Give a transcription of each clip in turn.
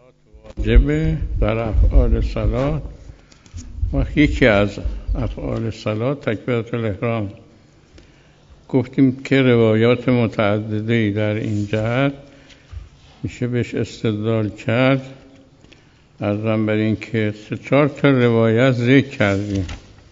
واجبه در افعال صلات و یکی از افعال صلات تکبیرات الاحرام. گفتیم که روایات متعددی در این جهت میشه بهش استدلال کرد. عرضم بر این که 3-4 تا روایت ذکر کردیم.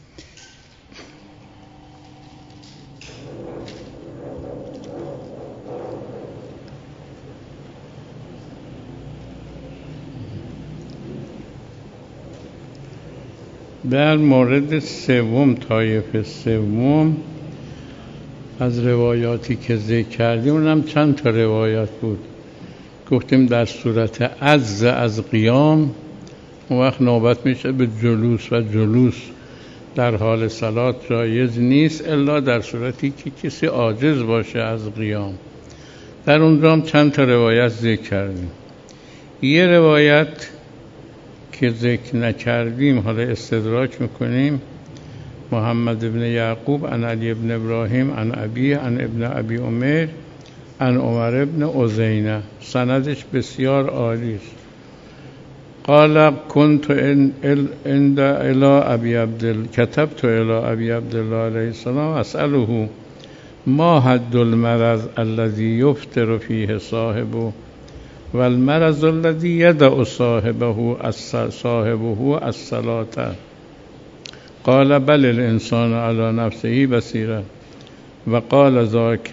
در مورد سوم، طایفه سوم از روایاتی که ذکر کردیم اونم چند تا روایات بود. گفتیم در صورت عجز از قیام اون وقت نوبت میشه به جلوس و جلوس در حال صلات جایز نیست الا در صورتی که کسی عاجز باشه از قیام. در اونجا هم چند تا روایت ذکر کردیم. یه روایت که ذکر نکردیم حالا استدراک میکنیم. محمد ابن یعقوب عن علی ابن ابراهیم عن ابیه عن ابن ابی عمر عن عمر ابن عزینه، سندش بسیار عالی است. قال كنت عند الى ابي عبد كتبت الى ابي عبد الله عليه السلام اساله ما حد المرض الذي يفطر فيه صاحبه والمرض الذي يدع صاحبه الصلاة. قال بل الانسان على نفسه بصيرة وقال ذاك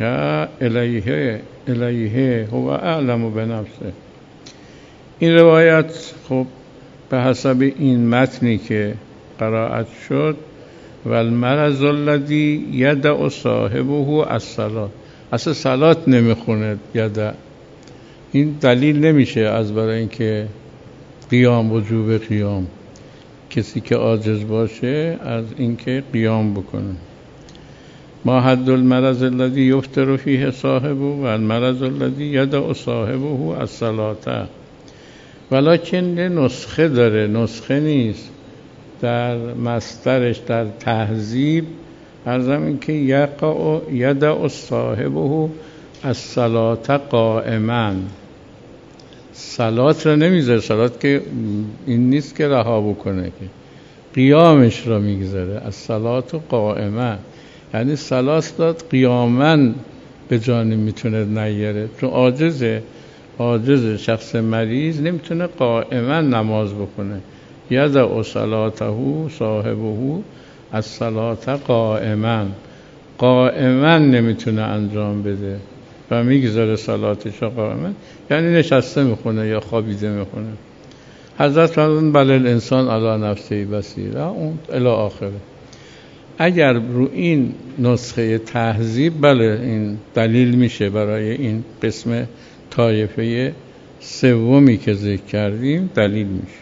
الیه هو اعلم بنفسه. این روایت خب به حسب این متنی که قرائت شد والمرض الذي يدع صاحبه الصلاة، اصلا صلات نمیخونه یدع. این دلیل نمیشه از برای اینکه قیام وجوب قیام، کسی که عاجز باشه از اینکه قیام بکنه. ما حد المرض الذي يفطر فيه صاحبه والمرض الذي يدع صاحبه الصلاة. ولکن نسخه داره، نسخه نیست. در مصدرش در تهذیب عرضم این که یدع صاحبه الصلاة قائما، صلات را نمیذاره. صلات که این نیست که رها بکنه، که قیامش را میگذاره. الصلاة قائما یعنی صلات داد قیاما به جانی میتونه نیاره، چون عاجز شخص مریض نمیتونه قائما نماز بکنه. یدع صلاته صاحبه الصلاة قائما نمیتونه انجام بده و میگذاره صلاتش قائما، یعنی نشسته میخونه یا خوابیده میخونه. حضرت فرمودن بل الانسان علی نفسه بصیره، اون الی آخره. اگر رو این نسخه تهذیب بله این دلیل میشه برای این قسم طایفه سومی که ذکر کردیم دلیل میشه.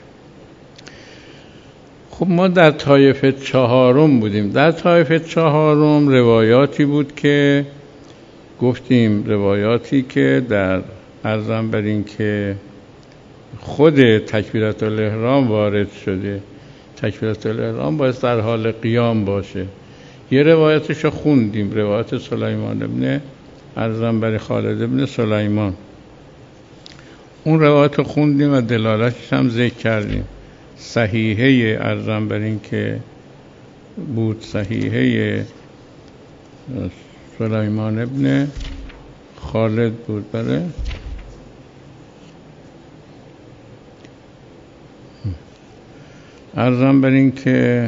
خب ما در طایفه چهارم بودیم. در طایفه چهارم روایاتی بود که گفتیم روایاتی که در عرضم بر این که خود تکبیرات الاحرام وارد شده. تکبیرات الاحرام باید در حال قیام باشه. یه روایتشو خوندیم، روایت سلیمان ابن عرضم بر خالد ابن سلیمان. اون روایت خوندیم و دلالتش هم ذکر کردیم. صحیحه عرضم بر این که بود، صحیحه سلیمان ابن خالد بود. بله عرضم بر این که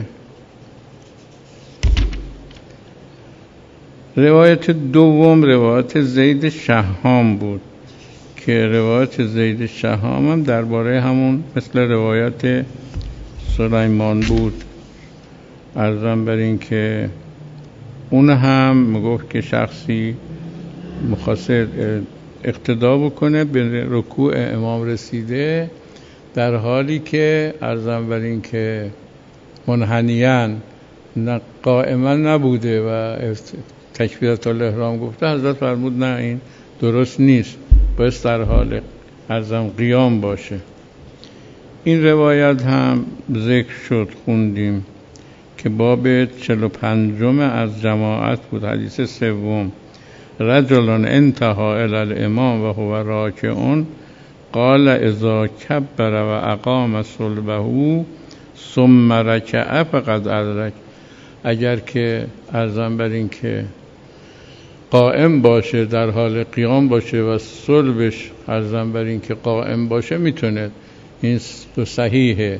روایت دوم روایت زید شهام بود که روایت زید شهام هم درباره همون مثل روایت سلیمان بود. عرضم بر این که اون هم میگفت که شخصی مخواست اقتدا بکنه به رکوع امام رسیده در حالی که عرضم بر این که منحنیاً قائما نبوده و تکبیرات الاحرام گفته. حضرت فرمود نه این درست نیست، باید در حال عرضم قیام باشه. این روایت هم ذکر شد، خوندیم که باب 45 از جماعت بود، حدیث سوم. رجل انتهى الى الامام و هو راکع قال اذا کبر و اقام صلبه ثم رکع فقد ادرک. اگر که ارزم بر این که قائم باشه، در حال قیام باشه و صلبش ارزم بر این که قائم باشه، میتونه این صحیحه.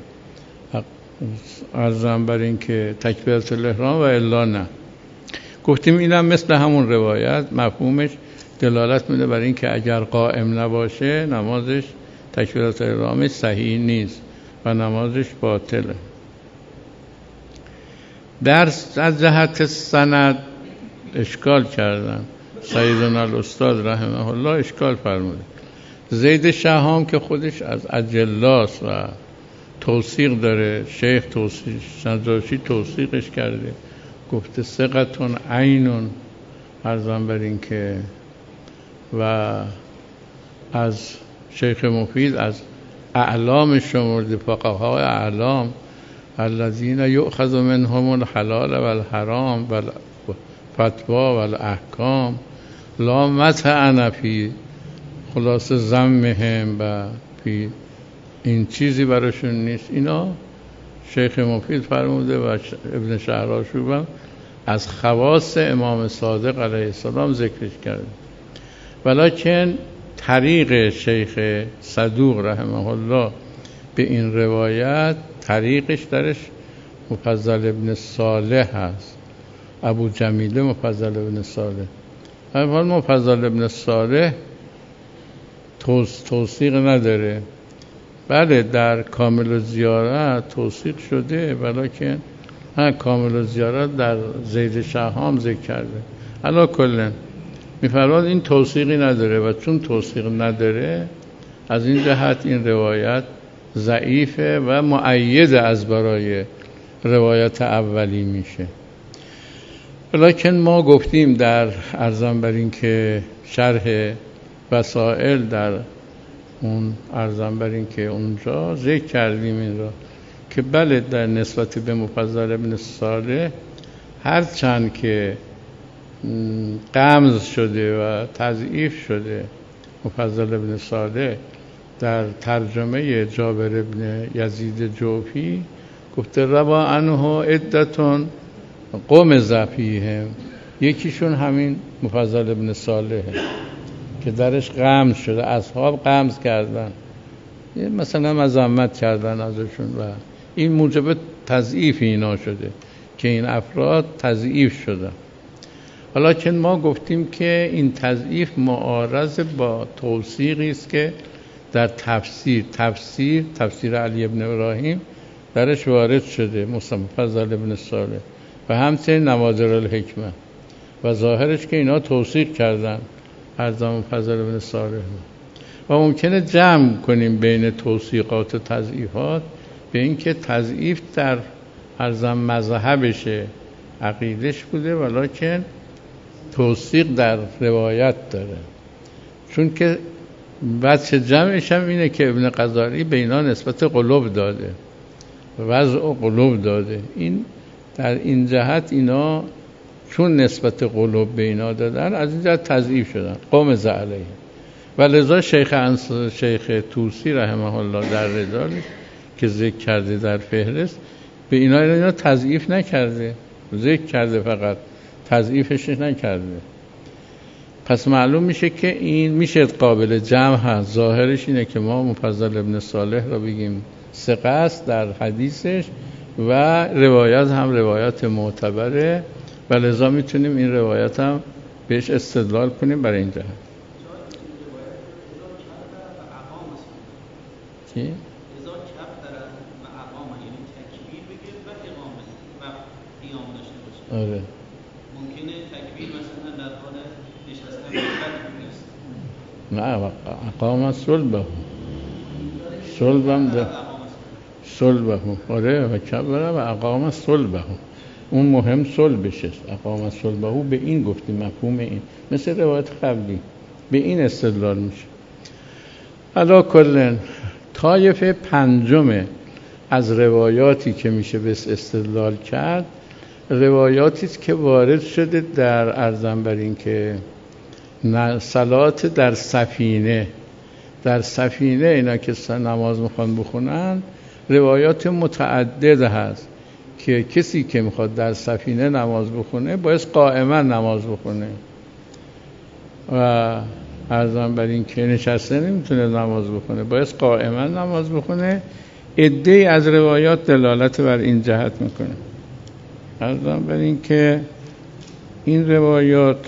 ارزم بر این که تکبیرت الاحرام و الا نه. گفتیم اینم مثل همون روایت مفهومش دلالت میده بر این که اگر قائم نباشه نمازش، تکبیرت الاحرامش صحیح نیست و نمازش باطله. از جهت سند اشکال کردن، سیدنا الاستاد رحمه الله اشکال فرموده. زید شهام که خودش از اجلاس و توثیق داره، شیخ نجاشی توثیقش کرده، گفته ثقتون عینون، ارزم بر این که و از شیخ مفید از اعلام شمرده، فقهای اعلام الذین یؤخذ منهم الحلال والحرام والفتوا والاحکام لا مطعن فی خلاص ذمهم و فی این چیزی براشون نیست. اینا شیخ مفید فرموده و ابن شهرآشوب از خواص امام صادق علیه السلام ذکرش کرده. ولیکن طریق شیخ صدوق رحمه الله به این روایت، طریقش درش مفضل ابن صالح هست، ابو جمیله مفضل ابن صالح. اول مفضل ابن صالح توثیق نداره. بله در کامل الزیارت توثیق شده، ولیکن کامل الزیارت در زید شهام ذکر کرده. علا کلن میفرماد این توثیقی نداره و چون توثیق نداره از این جهت این روایت ضعیفه و مؤید از برای روایت اولی میشه. ولیکن ما گفتیم در ارزم بر این که شرح وسائل در اون ارزم بر این که اونجا ذکر کردیم این را که بله در نسبت به مفضل ابن صالح هرچند که غمز شده و تضعیف شده مفضل ابن صالح، در ترجمه جابر ابن یزید جوفی گفته روا عنه عدتون قوم زفیهم، یکیشون همین مفضل ابن صالح که درش غمز شده، اصحاب غمز کردن، مثلا مذمت کردن ازشون و این موجب تضعیف اینا شده که این افراد تضعیف شدن. ولیکن ما گفتیم که این تضعیف معارض با توثیقی است که در تفسیر علی ابن ابراهیم درش وارد شده، مفضل ابن صالح و همچنین نوادر الحکمه و ظاهرش که اینا توثیق کردن ارزم مفضل ابن صالح و ممکنه جمع کنیم بین توثیقات و تضعیفات به این که تضعیف در ارزم مذهبشه، عقیدش بوده، ولیکن توثیق در روایت داره. چون که وجه جمعش هم اینه که ابن غزالی به اینا نسبت قلوب داده، وضع و قلوب داده. این در این جهت اینا چون نسبت قلوب به اینا دادن از این جهت تضعیف شدن، قوم زعلیه. و لذا شیخ توسی رحمه الله در رجالش که ذکر کرده در فهرست به اینا تضعیف نکرده، ذکر کرده فقط، تضعیفش نکرده. پس معلوم میشه که این میشه قابل جمع هست. ظاهرش اینه که ما مفضل ابن صالح را بگیم ثقه است در حدیثش و روایت هم روایت معتبره و لذا میتونیم این روایت هم بهش استدلال کنیم برای این جهت. چی؟ ازا کبر و اقام، یعنی تکبیر بگه و اقامه و قیام داشته باشه. آره. ممکنه تکبیر مثلا در حال نشستن نه اقام صلبه، صلبم ده صلبه، آره، و کبر و اقام صلبه، اون مهم صلبش است. اقام صلبه به این گفتیم، مفهوم این مثل روایت قبلی به این استدلال میشه. علا کلن طایفه پنجم از روایاتی که میشه به استدلال کرد روایاتی است که وارد شده در ارزم بر این که صلات در سفینه، در سفینه اینا که نماز میخوان بخونن روایات متعدد هست که کسی که میخواد در سفینه نماز بخونه باید قائما نماز بخونه و عرضم بر این که نشسته نمیتونه نماز بخونه، باید قائما نماز بخونه. عده‌ای از روایات دلالت بر این جهت میکنه. عرضم بر این که این روایات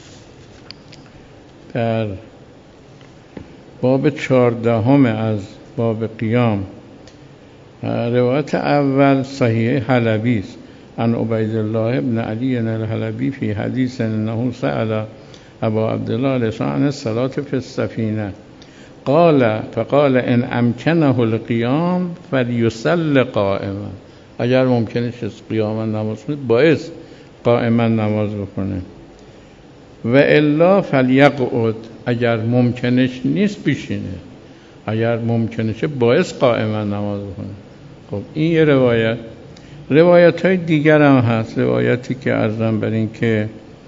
در باب 14 از باب قیام، روایت اول صحیح حلبی است عن عبید الله ابن علی الحلبی فی حدیث انه سأل ابا عبدالله لسان عن الصلاة فی السفینه فقال ان امکنه القیام فلیصلی قائما. اگر ممکنه قیاما نماز کنه باعث قائما نماز بکنه، و الا فلیقعد. اگر ممکنش نیست بشینه، اگر ممکنشه باعث قائما نماز بکنه. خب این یه روایت های دیگر هم هست. روایتی که عرضم بر این که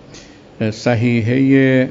صحیحه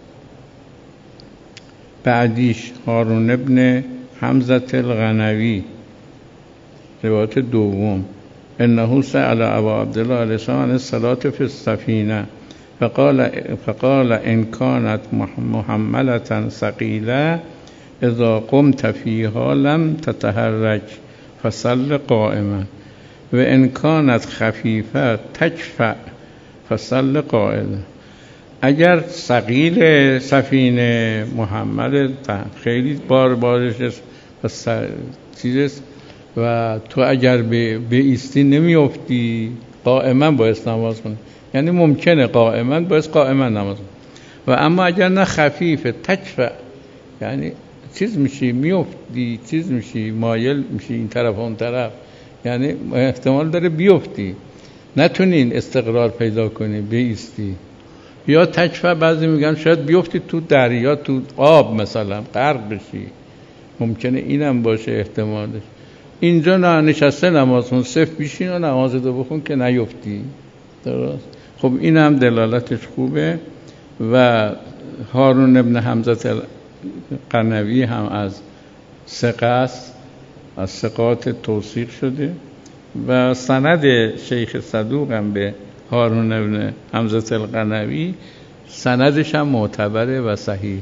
بعدیش هارون ابن حمزه الغنوی، روایت دوم، انه سأل ابا عبدالله علیه السلام عن الصلاة فی السفینه فقال ان كانت محملة ثقيلة اذا قمت فيها لم تتحرك فصل قائما و ان كانت خفيفة تكفأ فصل قاعدا. اگر ثقیل سفینه محمل خیلی بارش چیزست و تو اگر به ایستی نمیافتی قائما باید نماز کنی، یعنی ممکنه قائما باید قائما نماز کنی. و اما اگر نه خفیفه تکفه، یعنی چیز میشی میافتی، چیز میشی مایل میشی این طرف اون طرف، یعنی احتمال داره بیافتی نتونین استقرار پیدا کنی بیستی. یا تکفه بعضی میگن شاید بیافتی تو دریا تو آب مثلا غرق بشی، ممکنه اینم باشه احتمالش. اینجا نه نشسته نماز کن، صف بشین و نمازتو بخون که نیفتی. درست؟ خب این هم دلالتش خوبه. و هارون ابن حمزه الغنوی هم از ثقه است، از ثقات توثیق شده و سند شیخ صدوق هم به هارون ابن حمزه الغنوی سندش هم معتبره و صحیحه.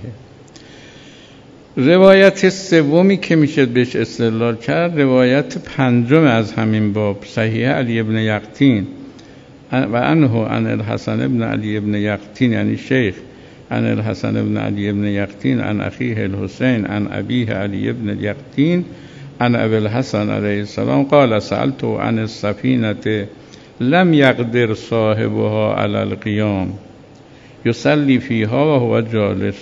روایت سومی که میشه بهش استدلال کرد روایت پنجم از همین باب، صحیح علی ابن یقطین و عنه عن الحسن ابن علی ابن یقطین، یعنی شیخ عن الحسن ابن علی ابن یقطین عن اخیه الحسین عن ابیه علی ابن یقطین عن ابی الحسن علیه السلام قال سألت عن السفینه لم یقدر صاحبها علی القیام یصلی فیها و هو جالس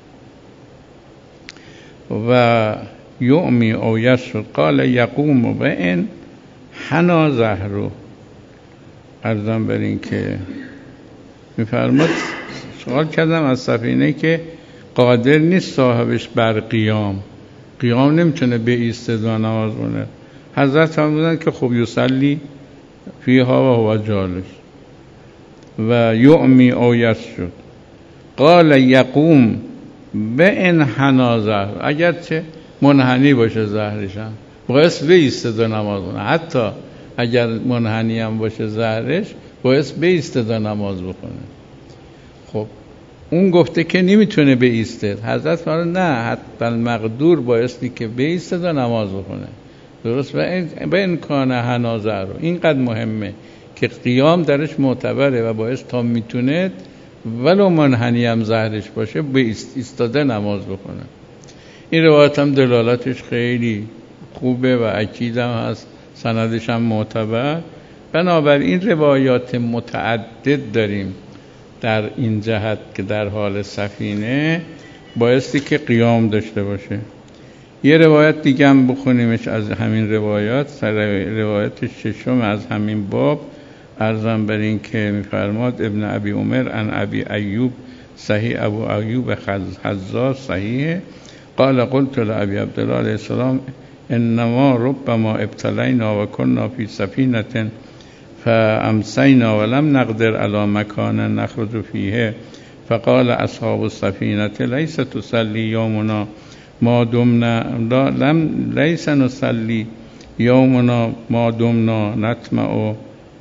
و یؤمی او یسجد قال یقوم و ان حنا ظهره. عرضم بر این که میفرماد سوال کردم از سفینه که قادر نیست صاحبش بر قیام نمیتونه به ایستادن نماز بخونه. حضرت فرمودن که خب یصلی فیها و هو جالس و یؤمی او یسجد قال یقوم به ان حنا ظهر. اگر چه منحنی باشه ظهرش هم باعث بیسته نماز بخونه، حتی اگر منحنی هم باشه ظهرش باعث بیسته نماز بخونه. خب اون گفته که نمیتونه بیسته، حضرت فرمود نه حتی المقدور بایستی که بیسته نماز بخونه. درست؟ و به امکان حنا ظهر اینقدر مهمه که قیام درش معتبره و باعث تا میتونه ولو منحنی هم ظهرش باشه به ایستاده نماز بکنه. این روایت هم دلالتش خیلی خوبه و اکید هم هست، سندش هم معتبر. بنابراین روایات متعدد داریم در این جهت که در حال سفینه بایستی که قیام داشته باشه. یه روایت دیگه هم بخونیمش از همین روایات، روایت ششم از همین باب. عرضم بر این که میفرماد ابن ابی عمر عن ابی ایوب صحیح ابو ایوب حزاز صحیح قال قلت لابی عبدالله علیه السلام انما ربما ابتلینا و كنا فی سفینه فامسینا ولم نقدر علی مکان نخرج فیه فقال اصحاب السفینه لیس تصلی یومنا ما دمنا لیس نصلی یومنا ما دمنا نطمع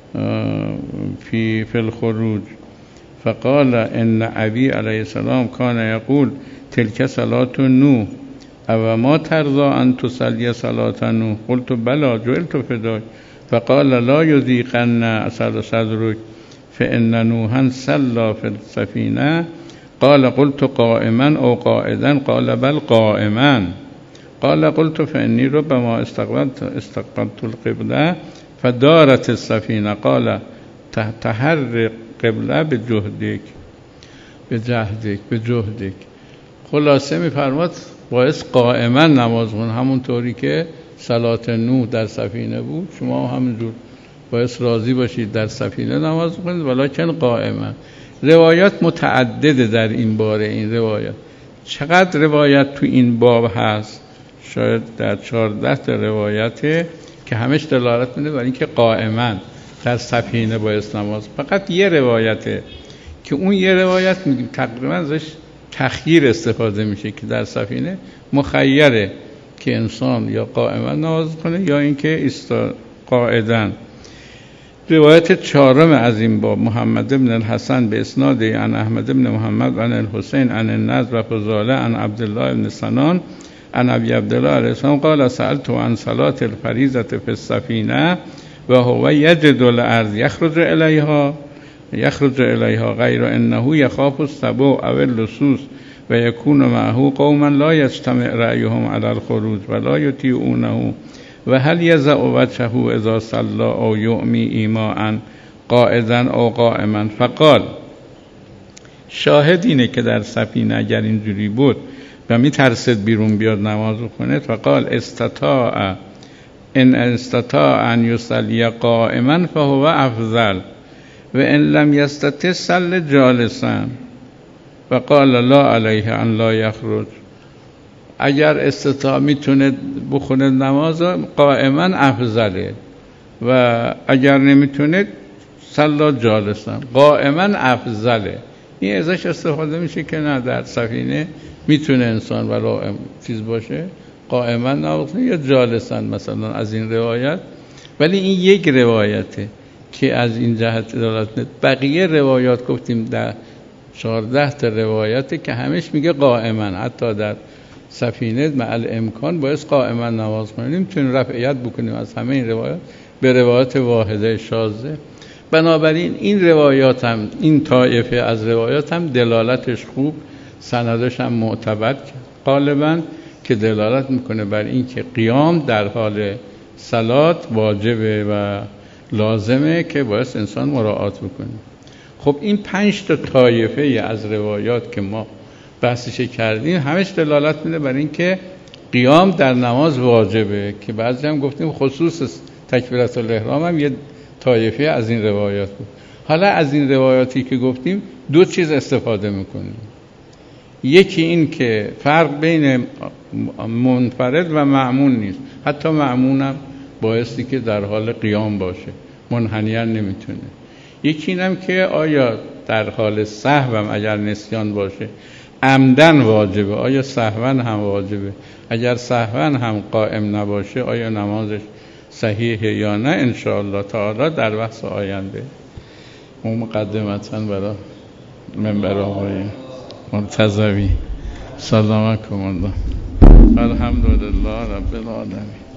فی الخروج. فقال ان ابی علیه السلام کان یقول تلک صلاة نوح او ما ترضى ان تصلی صلاة نوح قلت بلا جعلت فداک. فقال لا یضیقن صدرک فان نوحا صلى في السفینه. قال قلت قائما او قاعدا قال بل قائما. قال قلت فاني ربما استقبلت القبلة فدارت السفینه. قال تحرك قبله به جهدک. خلاصه میفرماد باعث قائما نماز خون، همونطوری که صلات نوح در سفینه بود شما همینجور باعث راضی باشید در سفینه نماز خونید ولکن قائما. روایات متعدده در این باره. این روایات چقدر روایت تو این باب هست؟ شاید در 14 روایته که همش دلالت میده بر اینکه قائما در سفینه باعث نماز. فقط یه روایته که اون یه روایت میگیم تقریبا ازش تخییر استفاده میشه که در سفینه مخیره که انسان یا قائما نماز کنه یا اینکه قاعداً. روایت 4 از این باب محمد بن الحسن به اسناد عن احمد بن محمد عن الحسین عن النضر و فضاله عن عبدالله بن سنان عن ابی عبدالله علیه السلام قال سألت عن صلاة الفریضة فی السفینه و هو یجد الارض یخرج الیها غیر انه یخاف السبع او اللصوص و یکون معه قوما لا یجتمع رأیهم علی الخروج ولا یطیعونه و هل یضع وجهه اذا صلی او یعمی ایماء قاعدا او قائما. فقال شاهد اینه که در سفینه اگر اینجوری بود و میترسید بیرون بیاد نماز کنه. فقال ان استطاع ان یصلی قائما فهو افضل و ان لم یستطع صلی جالسا. فقال لا علیه ان لا یخرج. اگر استطاع میتونه بخونه نماز قائما افضله و اگر نمیتونه صلی جالسا. قائما افضله. این ازش استفاده میشه که نه در سفینه میتونه انسان ولی چیز باشه قائما نماز یا جالسا مثلا از این روایت. ولی این یک روایته که از این جهت دلالت میده. بقیه روایات گفتیم در 14 روایته که همش میگه قائما. حتی در سفینه مع الامکان باعث قائما نماز کنیم. نمیتونیم رفعیت بکنیم از همه این روایات به روایت واحده شاذه. بنابراین این روایات هم این طایفه از روایات هم دلالتش خوب، سندش هم معتبر غالبا که دلالت میکنه بر این که قیام در حال صلات واجبه و لازمه که باعث انسان مراعات بکنه. خب این 5 طایفه از روایات که ما بحثش کردیم همش دلالت میده بر این که قیام در نماز واجبه که بعضی هم گفتیم خصوص تکبیرات الاحرام هم یه طایفه از این روایات بود. حالا از این روایاتی که گفتیم 2 چیز استفاده میکنیم. یکی این که فرق بین منفرد و مأمون نیست. حتی مأمون هم بایستی که در حال قیام باشه، منحنیاً نمیتونه. یکی اینم که آیا در حال سهو هم اگر نسیان باشه عمدن واجبه، آیا سهوا هم واجبه، اگر سهوا هم قائم نباشه آیا نمازش صحیحه یا نه. انشاءالله تعالی در بحث آینده مقدمتاً برای منبر آقای مرتضوی سلامکم الله. الحمدلله رب العالمین.